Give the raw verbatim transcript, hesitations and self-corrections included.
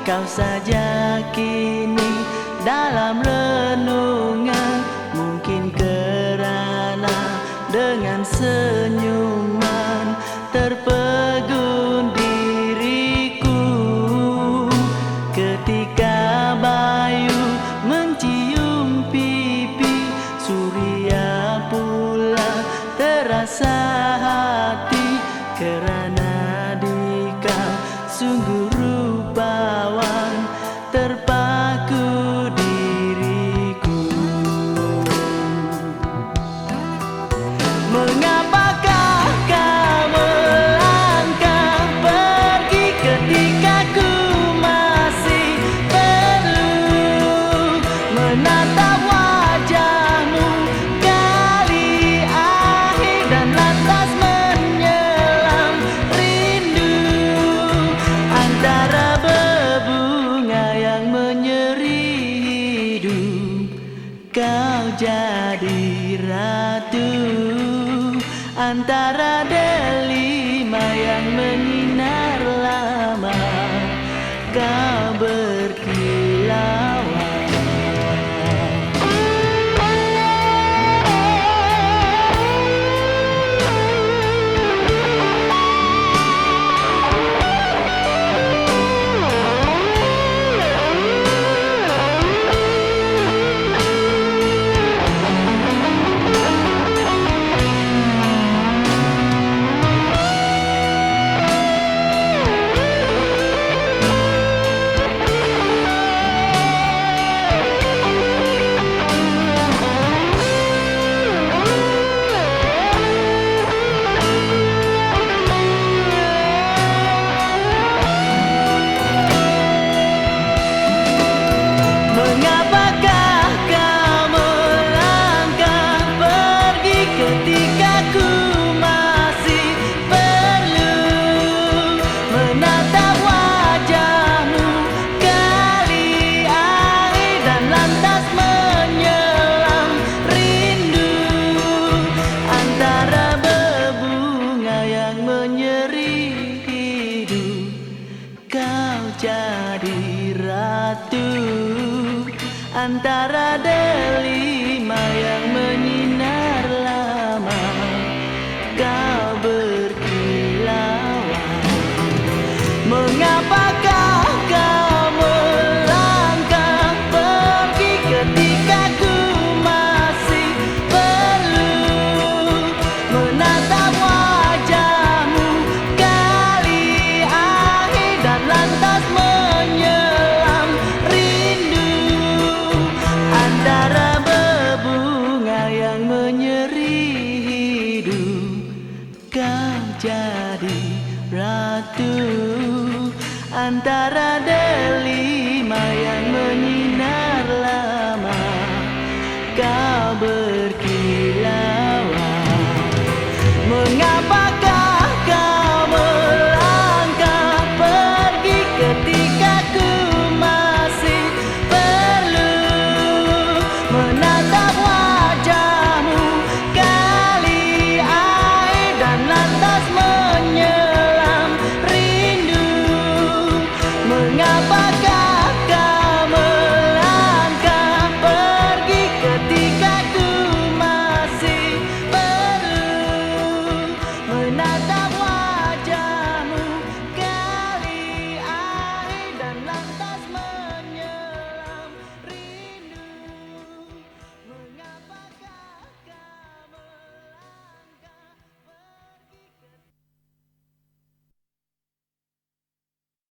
Kau saja kini dalam renungan, mungkin kerana dengan senyuman terpegun diriku ketika bayu mencium pipi Surya pula terasa hati kerana dikau sungguh rupawan terpaku diriku. Mengapakah kau melangkah pergi ketika ku masih perlu menatap wajahmu kali akhir dan lantas menyelam rindu antara berbunga yang menyeri hidup. Kau jadi ratu antara delima yang menyinar lama. Kau berkilauan. Jadi ratu antara delima yang menyinar lama. Kau berkilauan. Mengapakah kau melangkah pergi ketika ku masih perlu menatap wajahmu kali akhir dan lantas menyelam rindu antara berbunga yang menyeri hidup. Kau jadi ratu antara delima yang menyinari